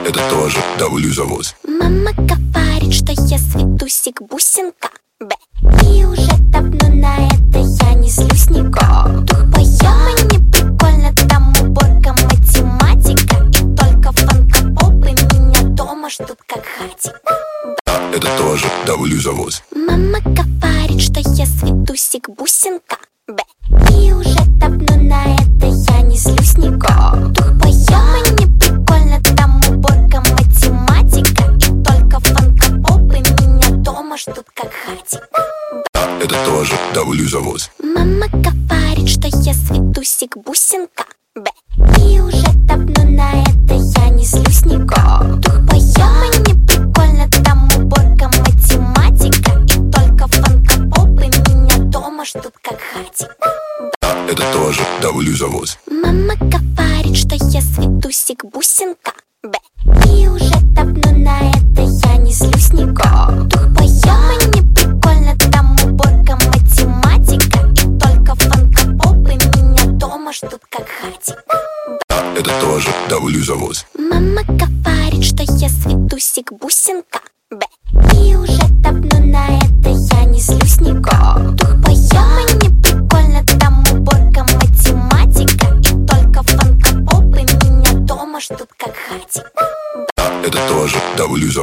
это тоже W завоз. Мама говорит, что я светусик-бусинка, Б. И уже давно на это я не злюсь никак. Дух поем, и не прикольно, там уборка, математика. И только фанка-попы меня дома ждут как хатик. Это тоже W завоз. Мама говорит, что я светусик-бусинка, Б. И уже давно на это я не злюсь никак. Дух поем, и не прикольно, там уборка, математика. И только фанка-попы меня дома ждут как хатик. Это тоже W завоз. Мама говорит, что я светусик-бусинка, Б. И уже давно на это я не злюсь никак. Дух поем, и не прикольно, там уборка, математика. И только фанка-попы меня дома ждут как хатик. Это тоже W завоз. Мама говорит, что я светусик-бусинка, Б. И уже давно на это я не злюсь никак. Дух поем, и не прикольно, там уборка, математика. И только фанка-попы меня дома ждут как хатик. Это тоже W завоз. Мама говорит, что я светусик-бусинка, Б. И уже давно на это я не злюсь никак. Дух поем, и не прикольно, там уборка, математика. И только фанка-попы меня дома ждут как хатик. Это тоже W завоз.